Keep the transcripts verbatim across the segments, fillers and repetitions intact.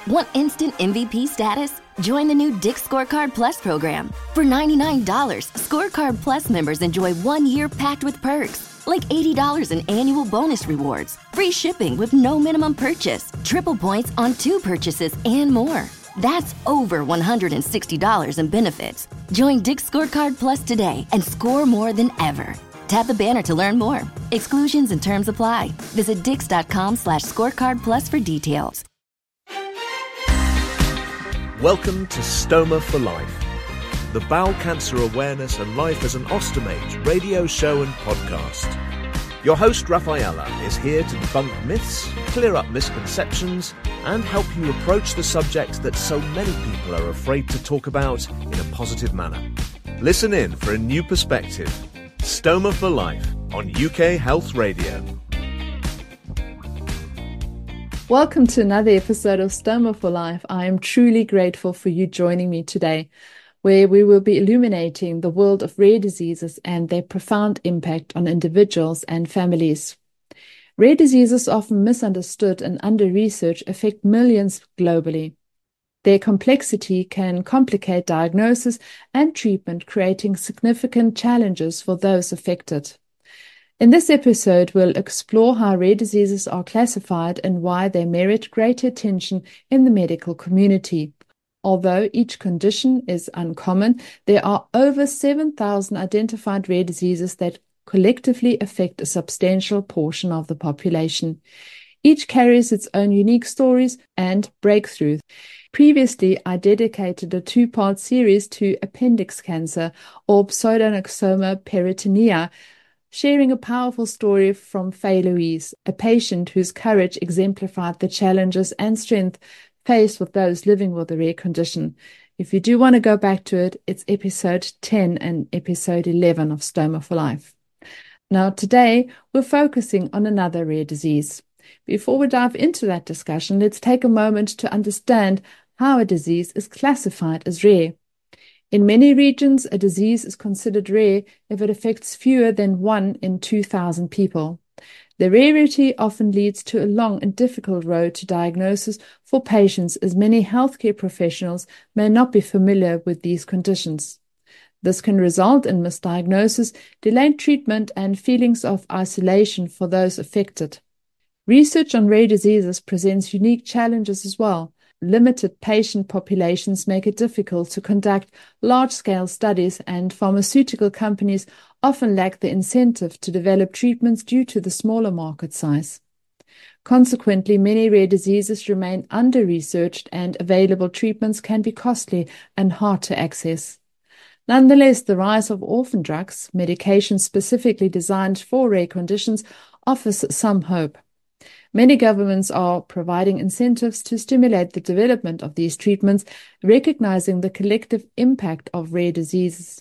Want instant M V P status? Join the new Dick's Scorecard Plus program. For ninety-nine dollars, Scorecard Plus members enjoy one year packed with perks, like eighty dollars in annual bonus rewards, free shipping with no minimum purchase, triple points on two purchases, and more. That's over one hundred sixty dollars in benefits. Join Dick's Scorecard Plus today and score more than ever. Tap the banner to learn more. Exclusions and terms apply. Visit dix.com slash scorecard plus for details. Welcome to Stoma for Life, the bowel cancer awareness and life as an ostomate radio show and podcast. Your host, Rafaela, is here to debunk myths, clear up misconceptions, and help you approach the subject that so many people are afraid to talk about in a positive manner. Listen in for a new perspective. Stoma for Life on U K Health Radio. Welcome to another episode of Stoma for Life. I am truly grateful for you joining me today, where we will be illuminating the world of rare diseases and their profound impact on individuals and families. Rare diseases, often misunderstood and under-researched, affect millions globally. Their complexity can complicate diagnosis and treatment, creating significant challenges for those affected. In this episode, we'll explore how rare diseases are classified and why they merit greater attention in the medical community. Although each condition is uncommon, there are over seven thousand identified rare diseases that collectively affect a substantial portion of the population. Each carries its own unique stories and breakthroughs. Previously, I dedicated a two-part series to appendix cancer or pseudoxanthoma peritonea, sharing a powerful story from Faye Louise, a patient whose courage exemplified the challenges and strength faced with those living with a rare condition. If you do want to go back to it, it's episode ten and episode eleven of Stoma for Life. Now, today, we're focusing on another rare disease. Before we dive into that discussion, let's take a moment to understand how a disease is classified as rare. In many regions, a disease is considered rare if it affects fewer than one in two thousand people. The rarity often leads to a long and difficult road to diagnosis for patients, as many healthcare professionals may not be familiar with these conditions. This can result in misdiagnosis, delayed treatment, and feelings of isolation for those affected. Research on rare diseases presents unique challenges as well. Limited patient populations make it difficult to conduct large-scale studies, and pharmaceutical companies often lack the incentive to develop treatments due to the smaller market size. Consequently, many rare diseases remain under-researched, and available treatments can be costly and hard to access. Nonetheless, the rise of orphan drugs, medications specifically designed for rare conditions, offers some hope. Many governments are providing incentives to stimulate the development of these treatments, recognizing the collective impact of rare diseases.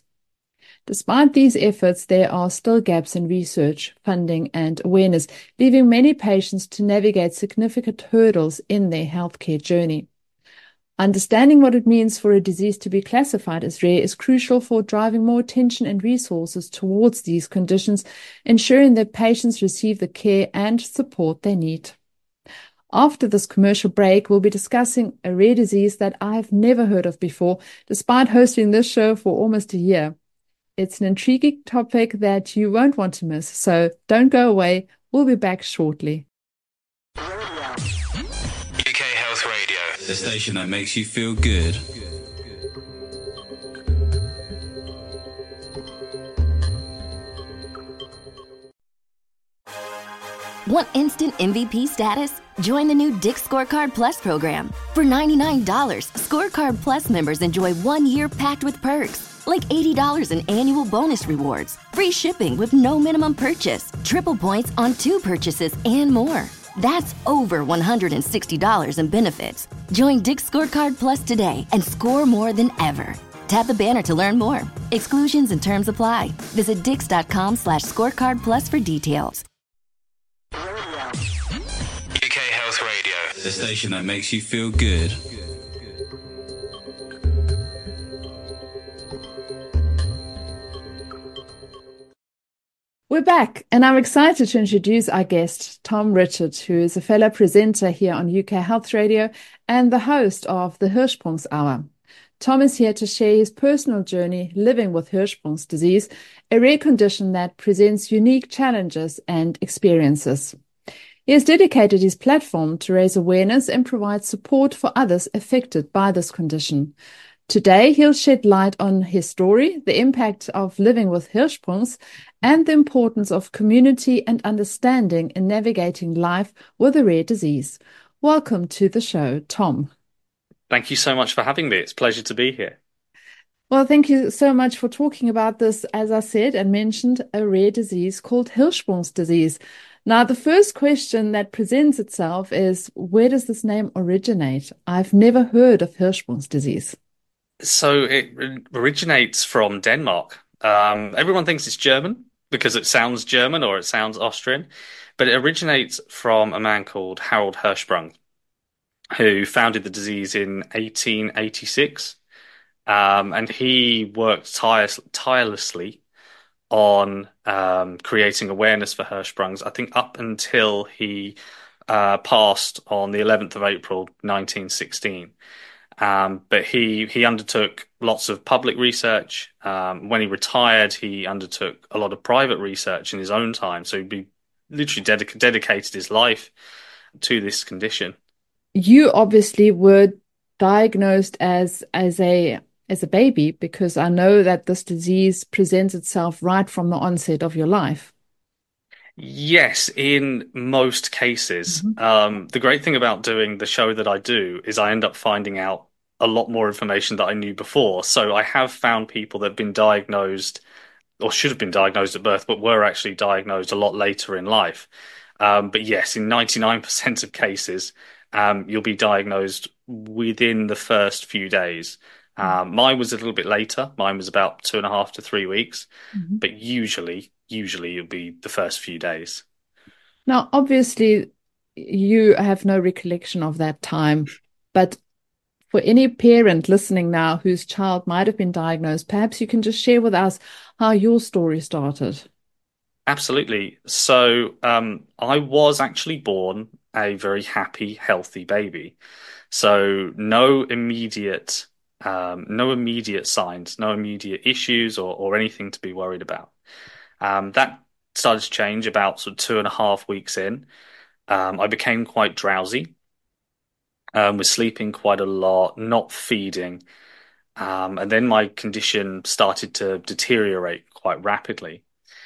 Despite these efforts, there are still gaps in research, funding, and awareness, leaving many patients to navigate significant hurdles in their healthcare journey. Understanding what it means for a disease to be classified as rare is crucial for driving more attention and resources towards these conditions, ensuring that patients receive the care and support they need. After this commercial break, we'll be discussing a rare disease that I've never heard of before, despite hosting this show for almost a year. It's an intriguing topic that you won't want to miss, so don't go away. We'll be back shortly. U K Health Radio, the station that makes you feel good. Want instant M V P status? Join the new Dick's Scorecard Plus program. For ninety-nine dollars, Scorecard Plus members enjoy one year packed with perks, like eighty dollars in annual bonus rewards, free shipping with no minimum purchase, triple points on two purchases, and more. That's over one hundred sixty dollars in benefits. Join Dick's Scorecard Plus today and score more than ever. Tap the banner to learn more. Exclusions and terms apply. Visit dix.com slash scorecard plus for details. U K Health Radio, the station that makes you feel good. We're We're back, and I'm excited to introduce our guest, Tom Richard, who is a fellow presenter here on U K Health Radio and the host of the Hirschsprung's Hour. Tom is here to share his personal journey living with Hirschsprung's disease, a rare condition that presents unique challenges and experiences. He has dedicated his platform to raise awareness and provide support for others affected by this condition. Today, he'll shed light on his story, the impact of living with Hirschsprung's, and the importance of community and understanding in navigating life with a rare disease. Welcome to the show, Tom. Thank you so much for having me. It's a pleasure to be here. Well, thank you so much for talking about this, as I said and mentioned, a rare disease called Hirschsprung's disease. Now, the first question that presents itself is, where does this name originate? I've never heard of Hirschsprung's disease. So it originates from Denmark. Um, everyone thinks it's German because it sounds German or it sounds Austrian, but it originates from a man called Harold Hirschsprung, who founded the disease in eighteen eighty-six. Um, and he worked tire tirelessly on um, creating awareness for Hirschsprung's, I think up until he uh, passed on the eleventh of April, nineteen sixteen. Um, but he he undertook lots of public research. Um, when he retired, he undertook a lot of private research in his own time. So he literally dedic dedicated his life to this condition. You obviously were diagnosed as as a as a baby, because I know that this disease presents itself right from the onset of your life. Yes, in most cases. Mm-hmm. Um, the great thing about doing the show that I do is I end up finding out a lot more information that I knew before. So I have found people that have been diagnosed or should have been diagnosed at birth, but were actually diagnosed a lot later in life. Um, but yes, in ninety-nine percent of cases, um, you'll be diagnosed within the first few days. Um, mine was a little bit later. Mine was about two and a half to three weeks, Mm-hmm. but usually, usually it'll be the first few days. Now, obviously, you have no recollection of that time, but for any parent listening now whose child might have been diagnosed, perhaps you can just share with us how your story started. Absolutely. So um, I was actually born a very happy, healthy baby. So no immediate, um, no immediate signs, no immediate issues or, or anything to be worried about. Um, that started to change about sort of two and a half weeks in. Um, I became quite drowsy, um, was sleeping quite a lot, not feeding. Um, and then my condition started to deteriorate quite rapidly.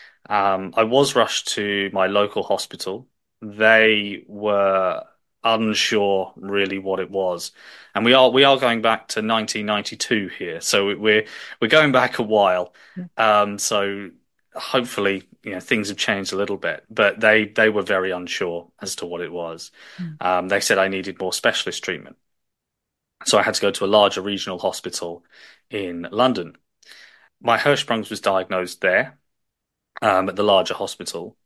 Um, I was rushed to my local hospital. They were unsure really what it was, and we are we are going back to nineteen ninety-two here, so we're we're going back a while. Yeah. Um, so hopefully, you know, things have changed a little bit, but they they were very unsure as to what it was. Mm. Um, they said I needed more specialist treatment, so I had to go to a larger regional hospital in London. My Hirschsprung's was diagnosed there. Um, at the larger hospital,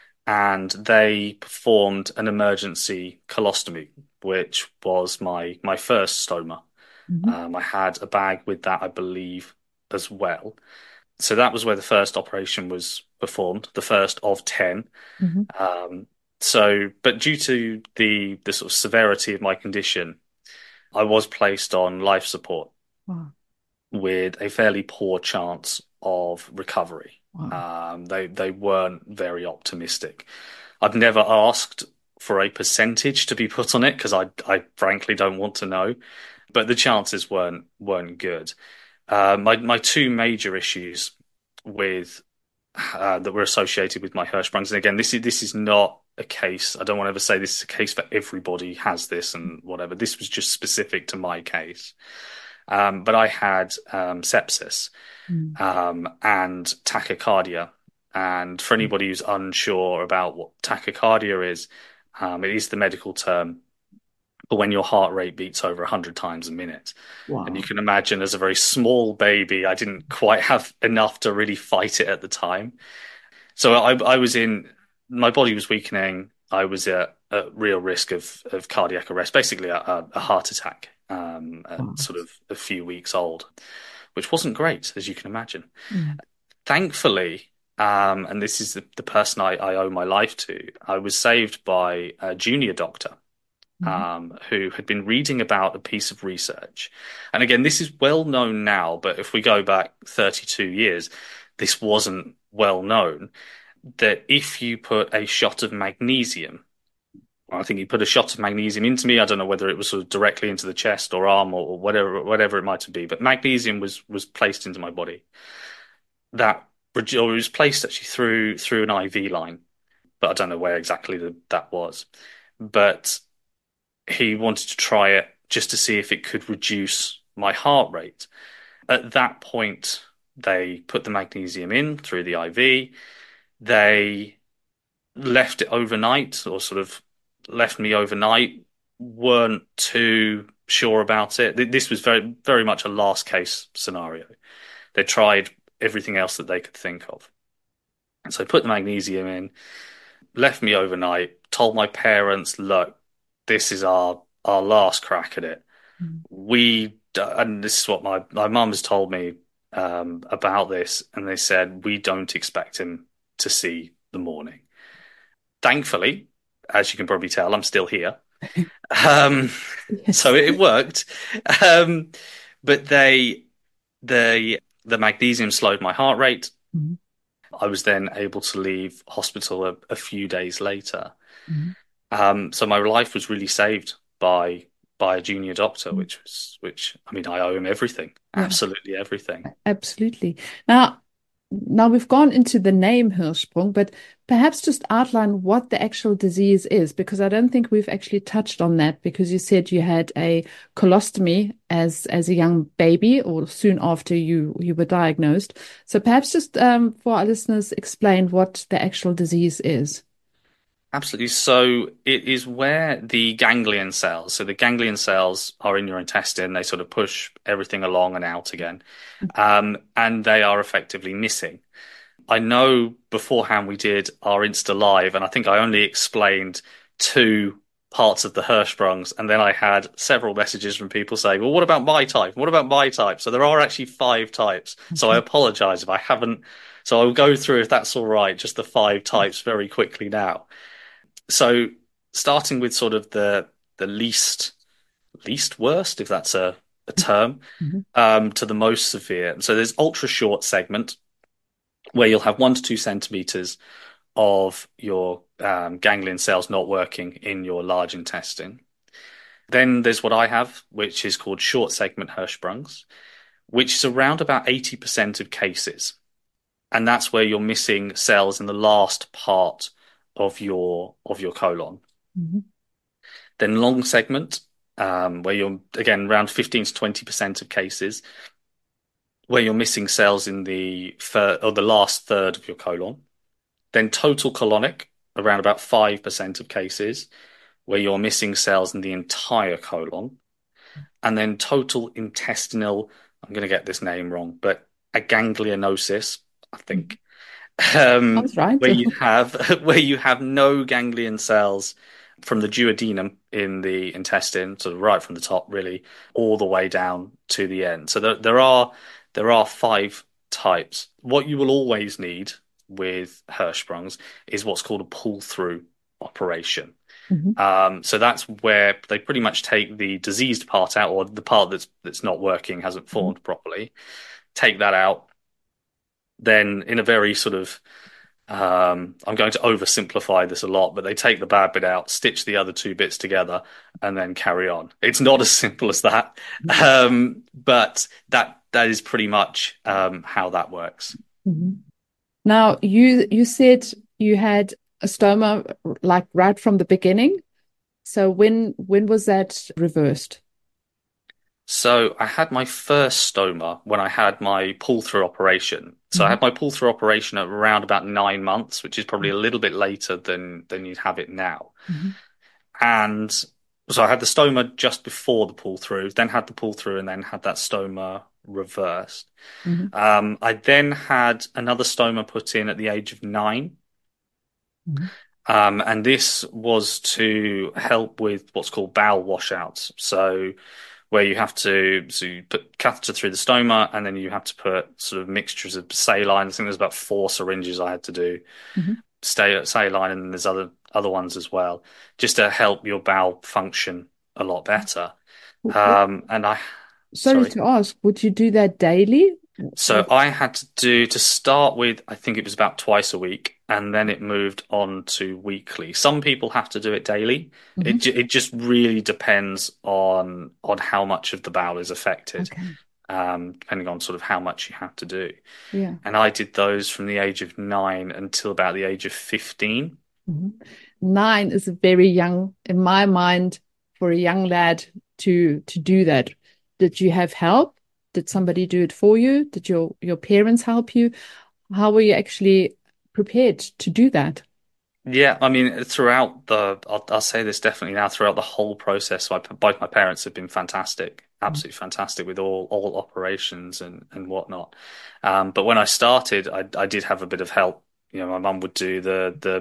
and they performed an emergency colostomy, which was my my first stoma. Mm-hmm. Um, I had a bag with that, I believe, as well. So that was where the first operation was performed, the first of ten. Mm-hmm. Um, so, but due to the the sort of severity of my condition, I was placed on life support. Wow. With a fairly poor chance of recovery. Wow. Um, they they weren't very optimistic. I've never asked for a percentage to be put on it because I I frankly don't want to know, but the chances weren't weren't good. Uh, my my two major issues with uh, that were associated with my Hirschsprung's, and again, this is this is not a case. I don't want to ever say this is a case for everybody has this and whatever. This was just specific to my case. Um, but I had um, sepsis Mm. um, and tachycardia. And for anybody who's unsure about what tachycardia is, um, it is the medical term for when your heart rate beats over one hundred times a minute. Wow. And you can imagine, as a very small baby, I didn't quite have enough to really fight it at the time. So I, I was in, my body was weakening. I was at, at real risk of, of cardiac arrest, basically a, a heart attack. Um, at Wow. sort of a few weeks old, which wasn't great, as you can imagine. Mm. Thankfully, um, and this is the, the person I, I owe my life to. I was saved by a junior doctor um, who had been reading about a piece of research. And again, this is well known now, but if we go back thirty-two years, this wasn't well known, that if you put a shot of magnesium, I think he put a shot of magnesium into me. I don't know whether it was sort of directly into the chest or arm or, or whatever, whatever it might be, but magnesium was was placed into my body. That or it was placed actually through through an I V line, but I don't know where exactly the, that was. But he wanted to try it just to see if it could reduce my heart rate. At that point, they put the magnesium in through the I V. They left it overnight, or sort of left me overnight, weren't too sure about it. This was very, very much a last case scenario. They tried everything else that they could think of. And so put the magnesium in, left me overnight, told my parents, look, this is our, our last crack at it. Mm. We, and this is what my, my mum has told me um, about this. And they said, we don't expect him to see the morning. Thankfully, as you can probably tell, I'm still here. Um, yes. So it worked. Um, but they, they, the magnesium slowed my heart rate. Mm-hmm. I was then able to leave hospital a, a few days later. Mm-hmm. Um, so my life was really saved by by a junior doctor, mm-hmm. which was, which, I mean, I owe him everything, yeah. Absolutely everything. Absolutely. Now, Now we've gone into the name Hirschsprung, but perhaps just outline what the actual disease is, because I don't think we've actually touched on that, because you said you had a colostomy as as a young baby or soon after you, you were diagnosed. So perhaps just um, for our listeners, explain what the actual disease is. Absolutely. So it is where the ganglion cells, so the ganglion cells are in your intestine, they sort of push everything along and out again, um, and they are effectively missing. I know beforehand we did our Insta Live, and I think I only explained two parts of the Hirschsprungs, and then I had several messages from people saying, well, what about my type? What about my type? So there are actually five types. Okay. So I apologize if I haven't. So I'll go through, if that's all right, just the five types very quickly now. So starting with sort of the the least least worst, if that's a, a term, mm-hmm. um, to the most severe. So there's ultra short segment, where you'll have one to two centimeters of your um, ganglion cells not working in your large intestine. Then there's what I have, which is called short segment Hirschsprungs, which is around about eighty percent of cases. And that's where you're missing cells in the last part of your of your colon. Mm-hmm. Then long segment, um, where you're, again, around fifteen to twenty percent of cases, where you're missing cells in the third, or the last third of your colon. Then total colonic, around about five percent of cases, where you're missing cells in the entire colon. And then total intestinal, I'm going to get this name wrong, but aganglionosis, I think. Um, That's right. where you have where you have no ganglion cells from the duodenum in the intestine, sort of right from the top, really, all the way down to the end. So there, there are there are five types. What you will always need with Hirschsprungs is what's called a pull-through operation. Mm-hmm. Um, so that's where they pretty much take the diseased part out, or the part that's that's not working, hasn't formed mm-hmm. properly, take that out. Then in a very sort of, um, I'm going to oversimplify this a lot, but they take the bad bit out, stitch the other two bits together, and then carry on. It's not as simple as that, um, but that that is pretty much um, how that works. Mm-hmm. Now, you you said you had a stoma like right from the beginning. So when when was that reversed? So I had my first stoma when I had my pull-through operation. So mm-hmm. I had my pull-through operation at around about nine months, which is probably a little bit later than, than you'd have it now. Mm-hmm. And so I had the stoma just before the pull-through, then had the pull-through, and then had that stoma reversed. Mm-hmm. Um, I then had another stoma put in at the age of nine. Mm-hmm. Um, and this was to help with what's called bowel washouts. So where you have to so you put catheter through the stoma, and then you have to put sort of mixtures of saline. I think there's about four syringes I had to do, Mm-hmm. stay saline, and then there's other other ones as well, just to help your bowel function a lot better. Um, and I, Sorry, sorry. to ask, would you do that daily? So I had to do, to start with, I think it was about twice a week, and then it moved on to weekly. Some people have to do it daily. Mm-hmm. It ju- it just really depends on on how much of the bowel is affected, Okay. um, depending on sort of how much you have to do. Yeah. And I did those from the age of nine until about the age of fifteen. Mm-hmm. Nine is very young in my mind for a young lad to to do that. Did you have help? Did somebody do it for you? Did your your parents help you? How were you actually prepared to do that? Yeah, I mean, throughout the, I'll, I'll say this definitely now, throughout the whole process, my, both my parents have been fantastic, absolutely fantastic with all all operations and and whatnot. Um, but when I started, I I did have a bit of help. You know, my mum would do the the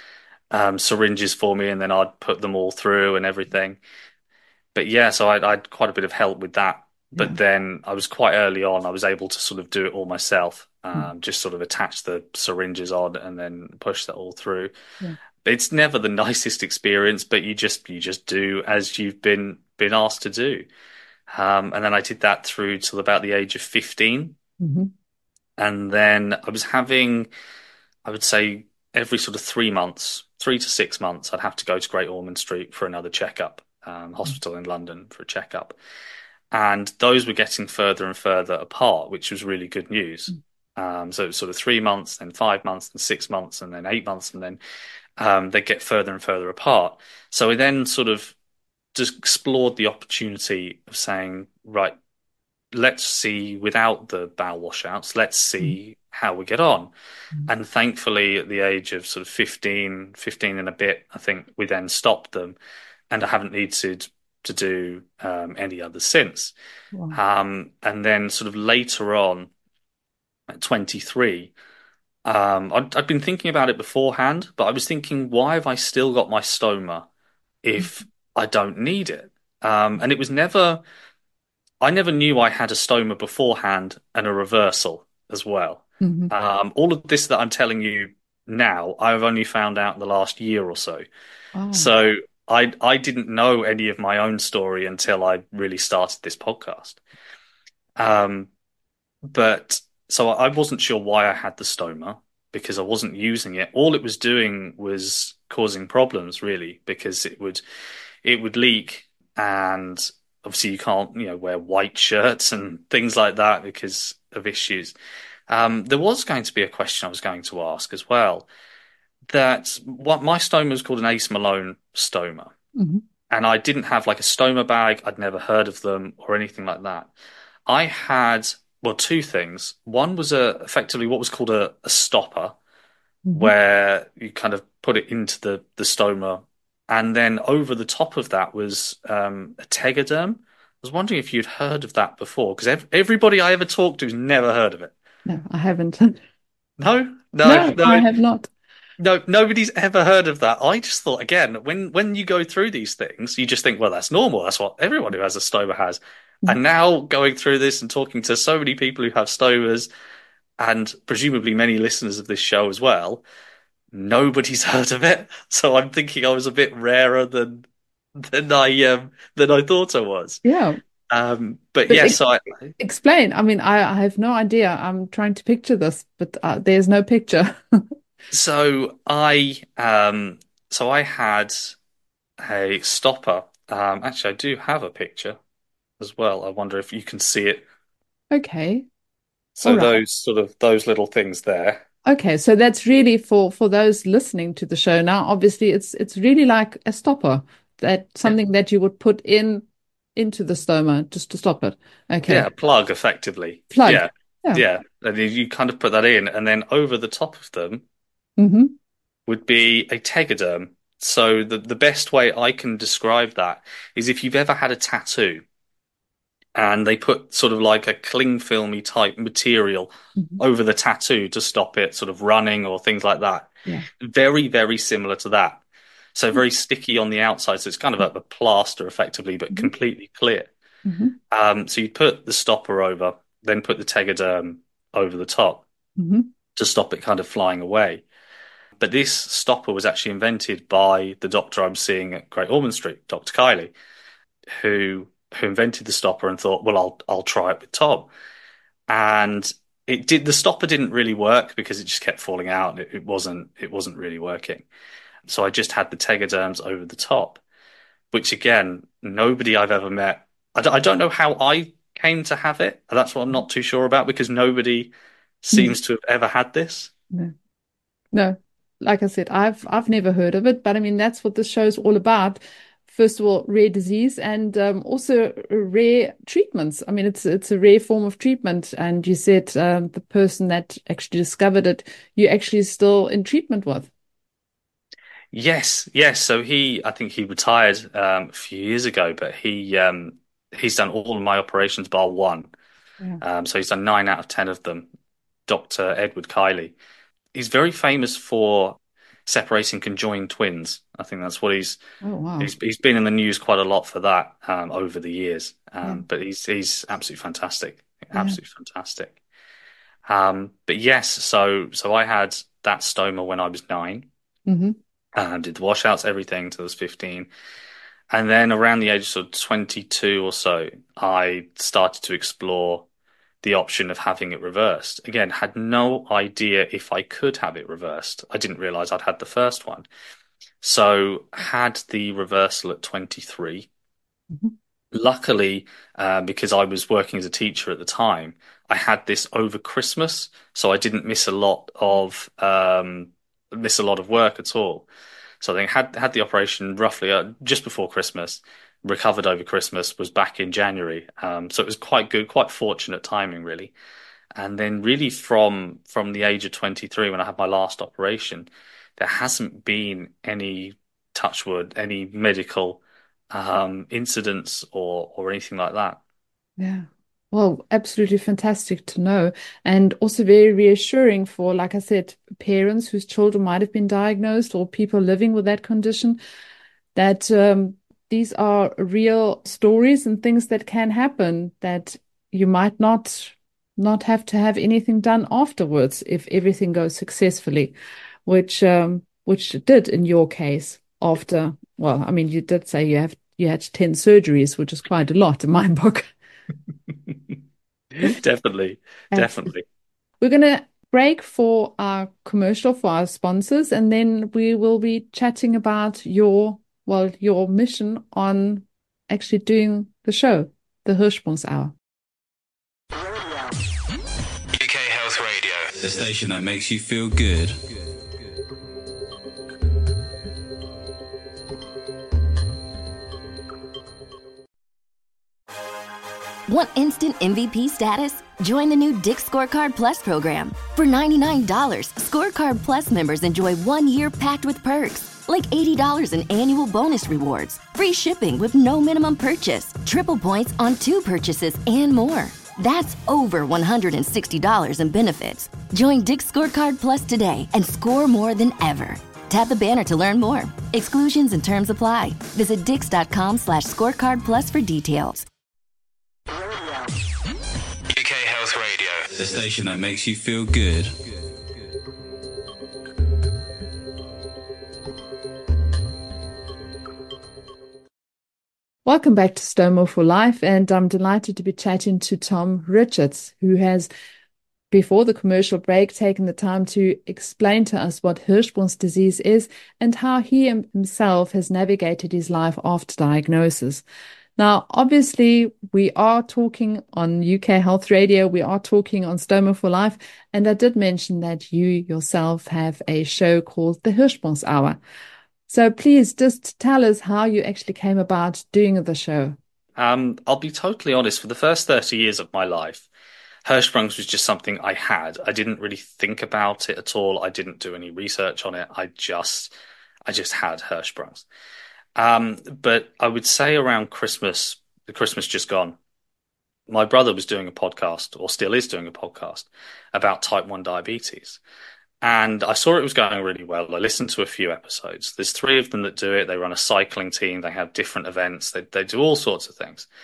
um, syringes for me, and then I'd put them all through and everything. But yeah, so I, I had quite a bit of help with that. But Yeah. then I was quite early on, I was able to sort of do it all myself, Mm. um, just sort of attach the syringes on and then push that all through. Yeah. It's never the nicest experience, but you just you just do as you've been been asked to do. Um, and then I did that through till about the age of fifteen. Mm-hmm. And then I was having, I would say, every sort of three months, three to six months, I'd have to go to Great Ormond Street for another checkup, um, hospital in London for a checkup. And those were getting further and further apart, which was really good news. Um, so it was sort of three months, then five months, then six months, and then eight months, and then um, they get further and further apart. So we then sort of just explored the opportunity of saying, right, let's see without the bowel washouts, let's see how we get on. Mm. And thankfully, at the age of sort of fifteen, fifteen and a bit, I think we then stopped them, and I haven't needed to do um, any others since. Wow. Um, and then sort of later on, at twenty-three, um, I'd, I'd been thinking about it beforehand, but I was thinking, why have I still got my stoma if I don't need it? Um, and it was never, I never knew I had a stoma beforehand and a reversal as well. Mm-hmm. Um, all of this that I'm telling you now, I've only found out in the last year or so. Oh. So I I didn't know any of my own story until I really started this podcast. Um, but so I wasn't sure why I had the stoma because I wasn't using it. All it was doing was causing problems, really, because it would it would leak, and obviously you can't, you know, wear white shirts and things like that because of issues. Um, there was going to be a question I was going to ask as well. That what my stoma was called an Ace Malone stoma. Mm-hmm. And I didn't have like a stoma bag. I'd never heard of them or anything like that. I had, well, two things. One was a effectively what was called a, a stopper, Mm-hmm. where you kind of put it into the, the stoma. And then over the top of that was um, a tegaderm. I was wondering if you'd heard of that before, because ev everybody I ever talked to has never heard of it. No, I haven't. No, no, No, no. I have not. No, nobody's ever heard of that. I just thought, again, when when you go through these things, you just think, well, that's normal. That's what everyone who has a stoma has. Mm. And now going through this and talking to so many people who have stomas, and presumably many listeners of this show as well, nobody's heard of it. So I'm thinking I was a bit rarer than than I um, than I thought I was. Yeah. Um, but But yes, ex so I, explain. I mean, I, I have no idea. I'm trying to picture this, but uh, there's no picture. so I um, so I had a stopper. Um, actually, I do have a picture as well. I wonder if you can see it. Okay. So All right. those sort of those little things there. Okay, so that's really for for those listening to the show now. Obviously, it's it's really like a stopper, that something that you would put in into the stoma just to stop it. Okay. Yeah, plug effectively. Plug. Yeah, Yeah. yeah. And you you kind of put that in, and then over the top of them Mm-hmm. would be a tegaderm. So the the best way I can describe that is if you've ever had a tattoo, and they put sort of like a cling filmy type material Mm-hmm. over the tattoo to stop it sort of running or things like that. Yeah. Very, very similar to that. So very sticky on the outside. So it's kind of a, a plaster effectively, but Mhm. completely clear. Mm-hmm. Um, so you'd put the stopper over, then put the Tegaderm over the top Mm-hmm. to stop it kind of flying away. But this stopper was actually invented by the doctor I'm seeing at Great Ormond Street, Doctor Kiley, who who invented the stopper and thought, well, I'll I'll try it with Tom. And it did. The stopper didn't really work because it just kept falling out. It, it wasn't it wasn't really working. So I just had the Tegaderms over the top, which again, nobody I've ever met. I don't, I don't know how I came to have it. That's what I'm not too sure about because nobody seems to have ever had this. No. No. Like I said, I've I've never heard of it, but I mean that's what this show's all about. First of all, rare disease and um, also rare treatments. I mean, it's it's a rare form of treatment. And you said um, the person that actually discovered it, you're actually still in treatment with. Yes, yes. So he, I think he retired um, a few years ago, but he um, he's done all of my operations bar one. Yeah. Um, so he's done nine out of ten of them. Doctor Edward Kiley. He's very famous for separating conjoined twins. I think that's what he's Oh, wow. he's he's been in the news quite a lot for that um, over the years. Um, Yeah. But he's he's absolutely fantastic, Yeah. absolutely fantastic. Um, but yes, so so I had that stoma when I was nine. Mm-hmm. Um, did the washouts, everything till I was fifteen. And then around the age of sort of twenty-two or so, I started to explore the option of having it reversed. Again, had no idea if I could have it reversed. I didn't realize I'd had the first one. So had the reversal at twenty-three. Mm-hmm. Luckily, uh, because I was working as a teacher at the time, I had this over Christmas, so I didn't miss a lot of um, miss a lot of work at all. So I think had had the operation roughly uh, just before Christmas, recovered over Christmas, was back in January. Um, so it was quite good, quite fortunate timing, really. And then really from from the age of twenty-three, when I had my last operation, there hasn't been any, touch wood, any medical um, incidents or or anything like that. Yeah. Well, absolutely fantastic to know. And also very reassuring for, like I said, parents whose children might have been diagnosed or people living with that condition, that um, these are real stories and things that can happen, that you might not not have to have anything done afterwards if everything goes successfully, which um, which it did in your case after, well, I mean, you did say you have you had ten surgeries, which is quite a lot in my book. Definitely, definitely. We're going to break for our commercial for our sponsors, and then we will be chatting about your, well, your mission on actually doing the show, the Hirschsprungs Hour. U K Health Radio, the station that makes you feel good. Want instant M V P status? Join the new Dick's Scorecard Plus program. For ninety-nine dollars, Scorecard Plus members enjoy one year packed with perks, like eighty dollars in annual bonus rewards, free shipping with no minimum purchase, triple points on two purchases, and more. That's over one hundred sixty dollars in benefits. Join Dick's Scorecard Plus today and score more than ever. Tap the banner to learn more. Exclusions and terms apply. Visit dix.com slash scorecard plus for details. U K Health Radio, the station that makes you feel good. Welcome back to Stoma for Life, and I'm delighted to be chatting to Tom Richards, who has, before the commercial break, taken the time to explain to us what Hirschsprung's disease is and how he himself has navigated his life after diagnosis. Now, obviously, we are talking on U K Health Radio, we are talking on Stoma for Life, and I did mention that you yourself have a show called the Hirschsprungs Hour. So please just tell us how you actually came about doing the show. Um, I'll be totally honest, for the first thirty years of my life, Hirschsprungs was just something I had. I didn't really think about it at all. I didn't do any research on it. I just, I just had Hirschsprungs. Um, but I would say around Christmas, the Christmas just gone, my brother was doing a podcast, or still is doing a podcast, about type one diabetes. And I saw it was going really well. I listened to a few episodes. There's three of them that do it. They run a cycling team. They have different events. They they do all sorts of things.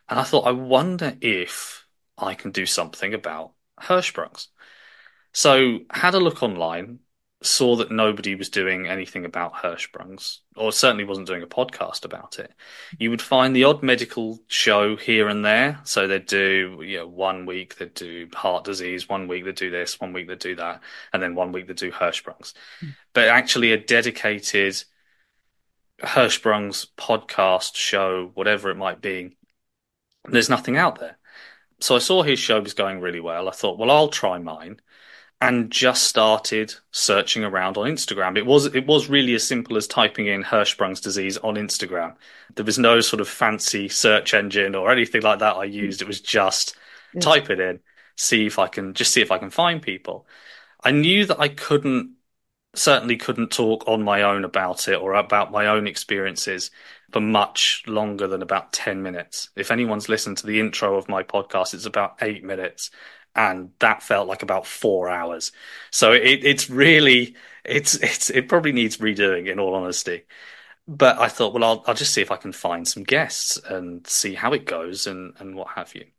And I thought, I wonder if I can do something about Hirschsprungs. So had a look online, saw that nobody was doing anything about Hirschsprungs, or certainly wasn't doing a podcast about it. You would find the odd medical show here and there. So they'd do, you know, one week they'd do heart disease, one week they'd do this, one week they'd do that, and then one week they'd do Hirschsprungs. But actually a dedicated Hirschsprungs podcast show, whatever it might be, there's nothing out there. So I saw his show was going really well. I thought, well, I'll try mine, and just started searching around on Instagram. It was it was really as simple as typing in Hirschsprung's disease on Instagram. There was no sort of fancy search engine or anything like that I used. It was just Yes. type it in, see if I can just see if I can find people. I knew that I couldn't certainly couldn't talk on my own about it or about my own experiences for much longer than about ten minutes. If anyone's listened to the intro of my podcast, it's about eight minutes. And that felt like about four hours. So it, it's really, it's, it's, it probably needs redoing, in all honesty. But I thought, well, I'll, I'll just see if I can find some guests and see how it goes and, and what have you.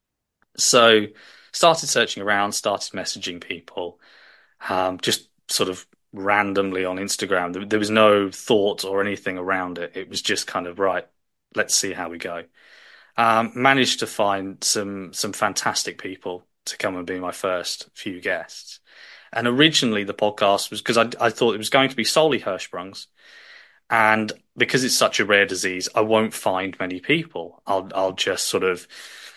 So started searching around, started messaging people, um, just sort of randomly on Instagram. There, there was no thought or anything around it. It was just kind of, right, let's see how we go. Um, managed to find some some fantastic people to come and be my first few guests. And originally the podcast was because I, I thought it was going to be solely Hirschsprungs. And because it's such a rare disease, I won't find many people. I'll I'll just sort of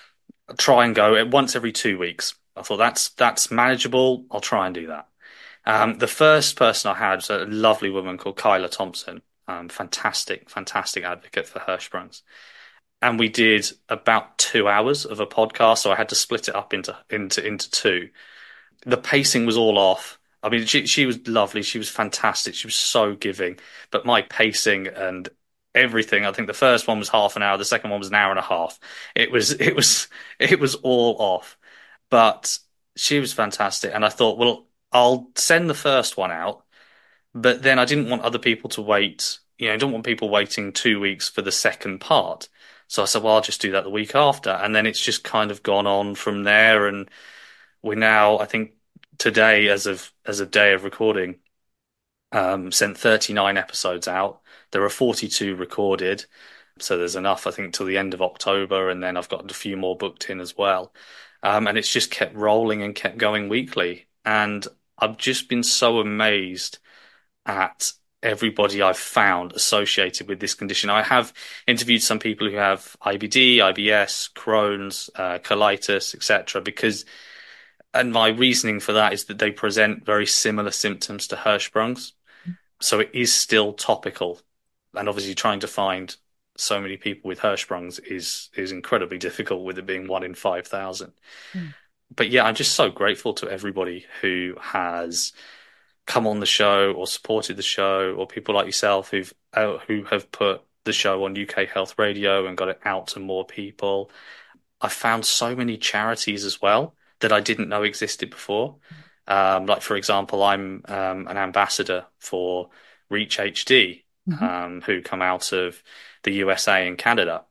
try and go once every two weeks. I thought that's that's manageable. I'll try and do that. Um, the first person I had was a lovely woman called Kyla Thompson. Um, fantastic, fantastic advocate for Hirschsprungs. And we did about two hours of a podcast, so I had to split it up into into into two. The pacing was all off. I mean, she she was lovely. She was fantastic. She was so giving. But my pacing and everything, I think the first one was half an hour. The second one was an hour and a half. It was it was it was all off. But she was fantastic. And I thought, well, I'll send the first one out. But then I didn't want other people to wait. You know, I don't want people waiting two weeks for the second part. So I said, well, I'll just do that the week after. And then it's just kind of gone on from there. And we're now, I think today, as of as of day of recording, um, sent thirty-nine episodes out. There are forty-two recorded. So there's enough, I think, till the end of October. And then I've got a few more booked in as well. Um, and it's just kept rolling and kept going weekly. And I've just been so amazed at everybody I've found associated with this condition. I have interviewed some people who have I B D, I B S, Crohn's, uh, colitis, et cetera. Because, and my reasoning for that is that they present very similar symptoms to Hirschsprung's, so it is still topical. And obviously, trying to find so many people with Hirschsprung's is is incredibly difficult, with it being one in five thousand. Mm. But yeah, I'm just so grateful to everybody who has come on the show or supported the show, or people like yourself who've uh, who have put the show on U K Health Radio and got it out to more people. I found so many charities as well that I didn't know existed before. Um, like, for example, I'm um, an ambassador for Reach H D, mm-hmm. um, who come out of the U S A and Canada.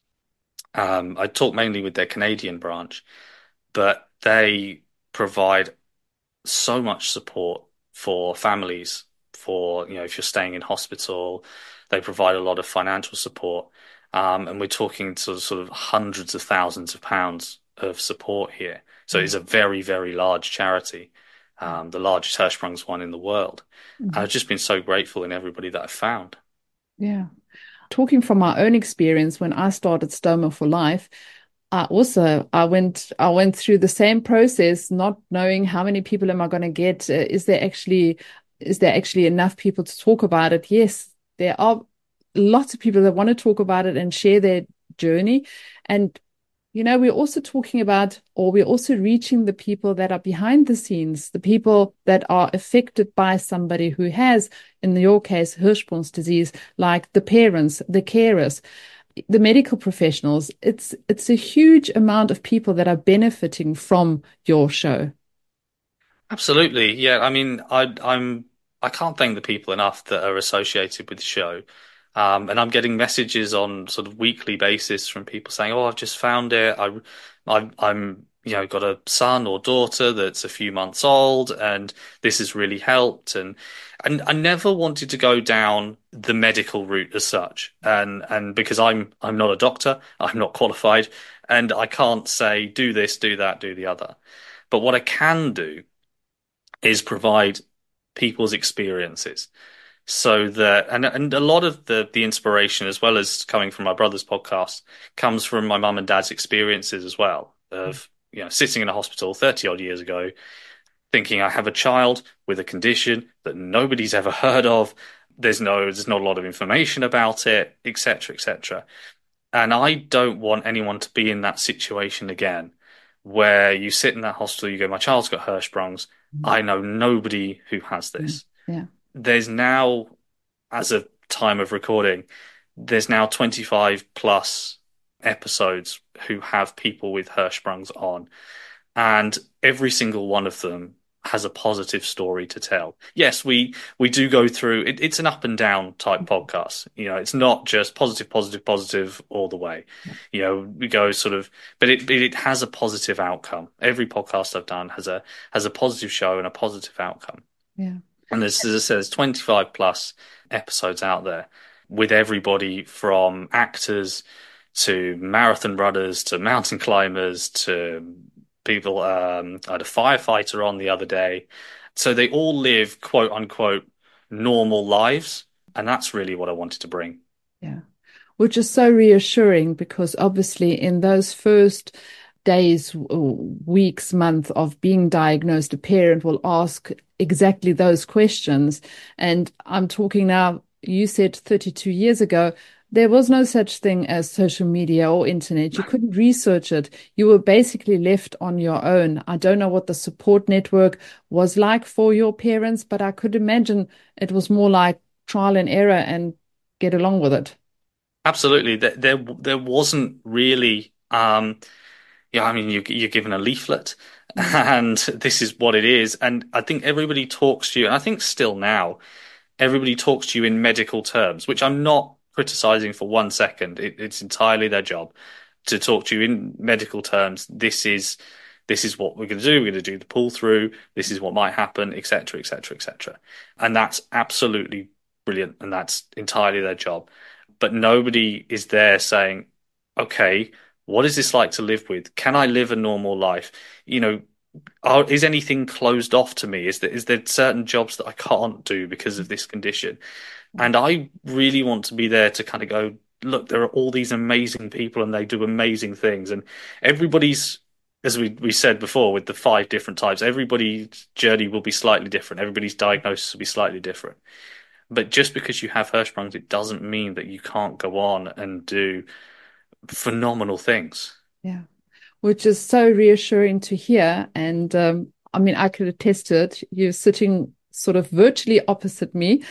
Um, I talk mainly with their Canadian branch, but they provide so much support for families, for, you know, if you're staying in hospital. They provide a lot of financial support. Um, and we're talking to sort of hundreds of thousands of pounds of support here. So mm-hmm. it's a very, very large charity, um, the largest Hirschsprung's one in the world. Mm-hmm. I've just been so grateful in everybody that I've found. Yeah. Talking from my own experience, when I started Stoma for Life, I also, I went, I went through the same process, not knowing how many people am I going to get. Uh, is there actually, is there actually enough people to talk about it? Yes, there are lots of people that want to talk about it and share their journey. And, you know, we're also talking about, or we're also reaching the people that are behind the scenes, the people that are affected by somebody who has, in your case, Hirschsprung's disease, like the parents, the carers, the medical professionals. It's it's a huge amount of people that are benefiting from your show. Absolutely, yeah. I mean, I I'm I can't thank the people enough that are associated with the show. Um, and I'm getting messages on sort of weekly basis from people saying, "Oh, I've just found it. I, I, I'm, you know, got a son or daughter that's a few months old, and this has really helped." And and I never wanted to go down the medical route as such, and and because I'm I'm not a doctor, I'm not qualified, and I can't say do this, do that, do the other. But what I can do is provide people's experiences so that and and a lot of the the inspiration as well as coming from my brother's podcast comes from my mum and dad's experiences as well of you know sitting in a hospital thirty odd years ago thinking I have a child with a condition that nobody's ever heard of. There's no there's not a lot of information about it, etc, etc, and I don't want anyone to be in that situation again where you sit in that hospital, you go, my child's got Hirschsprung's, I know nobody who has this. Yeah. There's now, as of time of recording, there's now twenty-five plus episodes who have people with Hirschsprung's on, and every single one of them has a positive story to tell. Yes, we we do go through it, it's an up and down type podcast. You know, it's not just positive, positive, positive all the way. You know, we go sort of, but it it has a positive outcome. Every podcast I've done has a has a positive show and a positive outcome. Yeah. And there's, as I said, there's twenty-five plus episodes out there with everybody from actors to marathon runners to mountain climbers to people. Um, I had a firefighter on the other day. So they all live, quote unquote, normal lives. And that's really what I wanted to bring. Yeah. Which is so reassuring because obviously in those first days, weeks, month of being diagnosed, a parent will ask exactly those questions. And I'm talking now, you said thirty-two years ago, there was no such thing as social media or internet. You couldn't research it. You were basically left on your own. I don't know what the support network was like for your parents, but I could imagine it was more like trial and error and get along with it. Absolutely. There, there, there wasn't really, um, yeah, I mean, you, you're given a leaflet and this is what it is. And I think everybody talks to you, and I think still now, everybody talks to you in medical terms, which I'm not criticizing for one second. It, it's entirely their job to talk to you in medical terms. This is this is what we're going to do. We're going to do the pull through. This is what might happen, et cetera, et cetera, et cetera. And that's absolutely brilliant, and that's entirely their job. But nobody is there saying, okay, what is this like to live with? Can I live a normal life? You know, are, is anything closed off to me? Is there, is there certain jobs that I can't do because of this condition? And I really want to be there to kind of go, look, there are all these amazing people and they do amazing things. And everybody's, as we, we said before, with the five different types, everybody's journey will be slightly different. Everybody's diagnosis will be slightly different. But just because you have Hirschsprung's, it doesn't mean that you can't go on and do phenomenal things. Yeah, which is so reassuring to hear. And um, I mean, I could attest to it. You're sitting sort of virtually opposite me,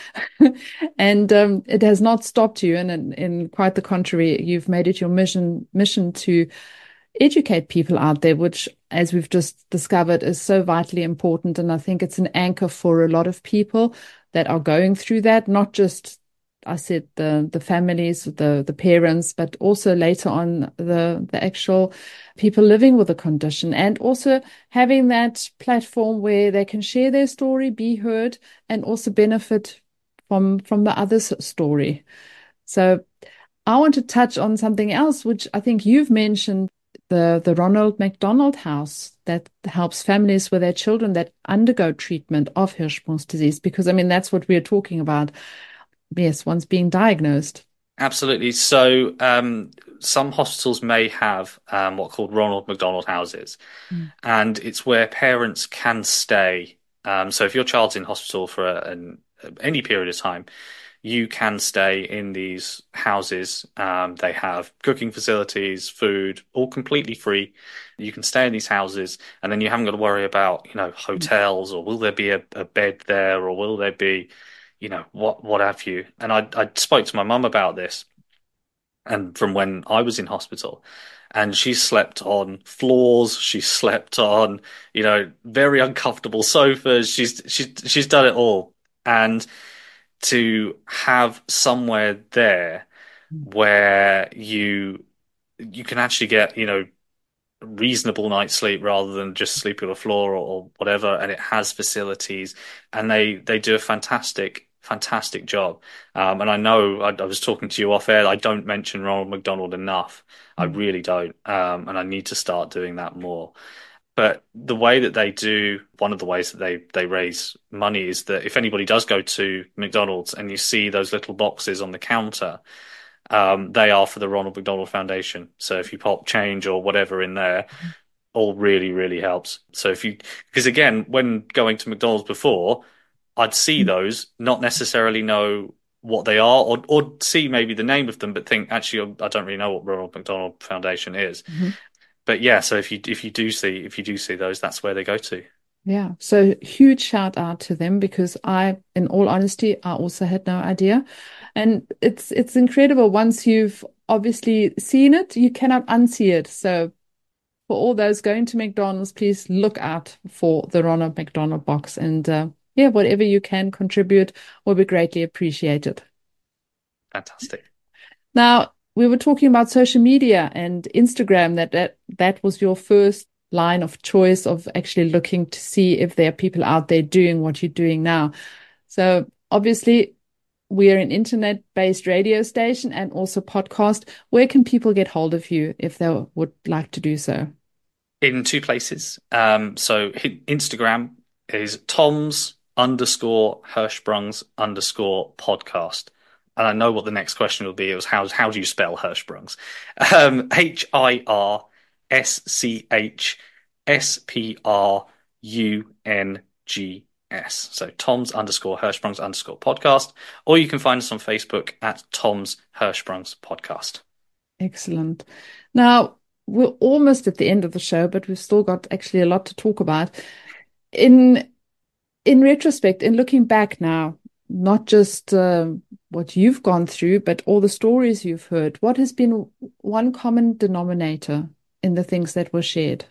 and um, it has not stopped you. And in, in quite the contrary, you've made it your mission mission to educate people out there, which, as we've just discovered, is so vitally important. And I think it's an anchor for a lot of people that are going through that, not just, I said, the the families, the the parents, but also later on the the actual people living with the condition, and also having that platform where they can share their story, be heard, and also benefit from from the other's story. So I want to touch on something else, which I think you've mentioned, the the Ronald McDonald House that helps families with their children that undergo treatment of Hirschsprung's disease, because I mean that's what we're talking about. Yes, once being diagnosed. Absolutely. So um, some hospitals may have um, what are called Ronald McDonald houses, mm. and it's where parents can stay. Um, so if your child's in hospital for a, an, any period of time, you can stay in these houses. Um, they have cooking facilities, food, all completely free. You can stay in these houses, and then you haven't got to worry about, you know, hotels, or will there be a, a bed there, or will there be, you know, what what have you. And I I spoke to my mum about this, and from when I was in hospital, and she slept on floors, she slept on, you know, very uncomfortable sofas. She's she's she's done it all. And to have somewhere there where you you can actually get, you know, reasonable night's sleep rather than just sleep on the floor or, or whatever, and it has facilities, and they they do a fantastic fantastic job. Um, and I know I, I was talking to you off air, I don't mention Ronald McDonald enough. I really don't, um, and I need to start doing that more. But the way that they do, one of the ways that they, they raise money is that if anybody does go to McDonald's and you see those little boxes on the counter, um, they are for the Ronald McDonald Foundation. So if you pop change or whatever in there, all really, really helps. So if you, because again, when going to McDonald's before, I'd see those, not necessarily know what they are, or or see maybe the name of them, but think, actually, I don't really know what Ronald McDonald Foundation is. Mm-hmm. But yeah, so if you if you do see if you do see those, that's where they go to. Yeah. So huge shout out to them, because I, in all honesty, I also had no idea. And it's it's incredible. Once you've obviously seen it, you cannot unsee it. So for all those going to McDonald's, please look out for the Ronald McDonald box. And uh, yeah, whatever you can contribute will be greatly appreciated. Fantastic. Now, we were talking about social media and Instagram, that, that that was your first line of choice of actually looking to see if there are people out there doing what you're doing now. So obviously, we are an internet-based radio station and also podcast. Where can people get hold of you if they would like to do so? In two places. Um, so Instagram is Tom's underscore Hirschsprungs underscore podcast. And I know what the next question will be. It was how how do you spell Hirschsprungs? Um, H I R S C H S P R U N G S. So Tom's underscore Hirschsprungs underscore podcast. Or you can find us on Facebook at Tom's Hirschsprungs podcast. Excellent. Now, we're almost at the end of the show, but we've still got actually a lot to talk about. In in retrospect, in looking back now, not just uh, what you've gone through, but all the stories you've heard, what has been one common denominator in the things that were shared?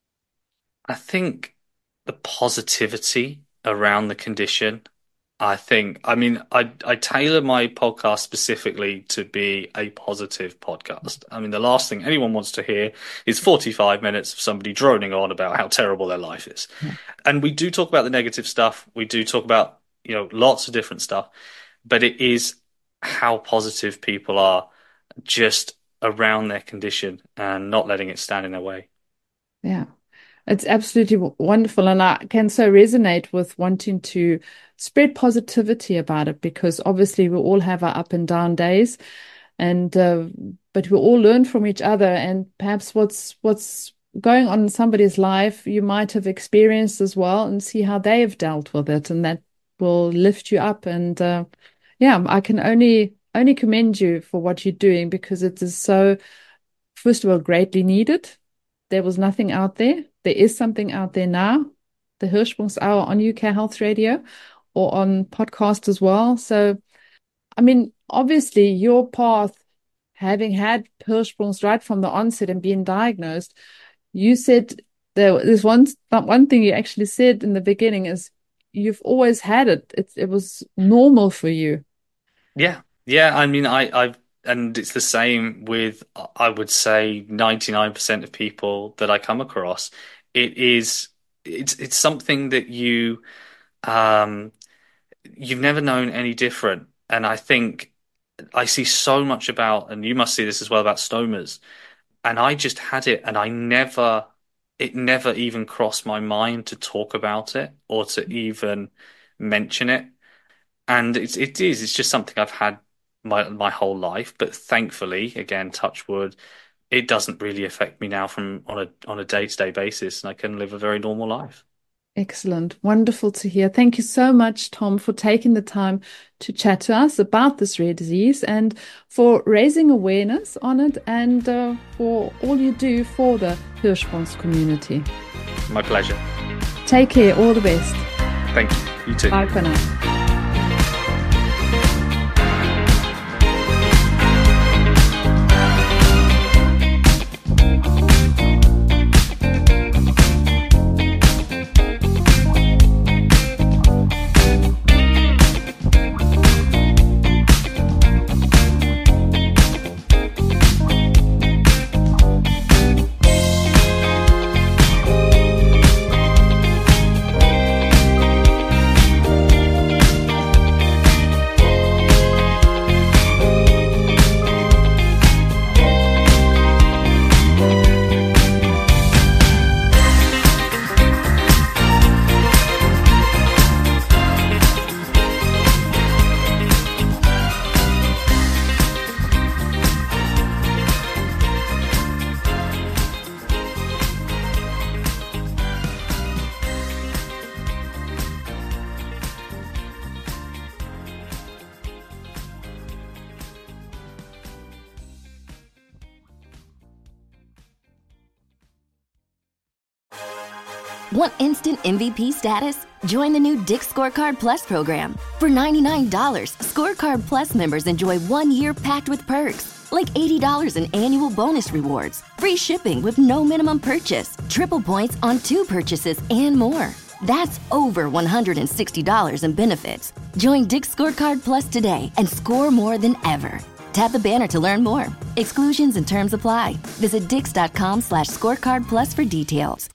I think the positivity around the condition. I think, I mean, I, I tailor my podcast specifically to be a positive podcast. I mean, the last thing anyone wants to hear is forty-five minutes of somebody droning on about how terrible their life is. Yeah. And we do talk about the negative stuff. We do talk about, you know, lots of different stuff, but it is how positive people are just around their condition and not letting it stand in their way. Yeah. It's absolutely wonderful. And I can so resonate with wanting to spread positivity about it, because obviously we all have our up and down days, and uh, but we all learn from each other. And perhaps what's what's going on in somebody's life, you might have experienced as well, and see how they have dealt with it. And that will lift you up. And uh, yeah, I can only only commend you for what you're doing, because it is so, first of all, greatly needed. There was nothing out there. There is something out there now, the Hirschsprungs Hour on U K Health Radio or on podcast as well. So, I mean, obviously your path, having had Hirschsprungs right from the onset and being diagnosed, you said there, there's one, one thing you actually said in the beginning is you've always had it. It, it was normal for you. Yeah. Yeah. I mean, I, I've, and it's the same with, I would say, ninety-nine percent of people that I come across. It is, it's, it's something that you, um, you've never known any different. And I think I see so much about, and you must see this as well, about stomas. And I just had it, and I never, it never even crossed my mind to talk about it or to even mention it. And it's, it is, it's just something I've had my my whole life, but thankfully, again, touch wood, it doesn't really affect me now from on a on a day-to-day basis, and I can live a very normal life. Excellent. Wonderful to hear. Thank you so much, Tom, for taking the time to chat to us about this rare disease and for raising awareness on it, and uh, for all you do for the Hirschsprungs community. My pleasure. Take care. All the best. Thank you. You too. Bye for now. Want instant M V P status? Join the new Dick's Scorecard Plus program. For ninety-nine dollars, Scorecard Plus members enjoy one year packed with perks, like eighty dollars in annual bonus rewards, free shipping with no minimum purchase, triple points on two purchases, and more. That's over one hundred sixty dollars in benefits. Join Dick's Scorecard Plus today and score more than ever. Tap the banner to learn more. Exclusions and terms apply. Visit dix.com slash scorecard plus for details.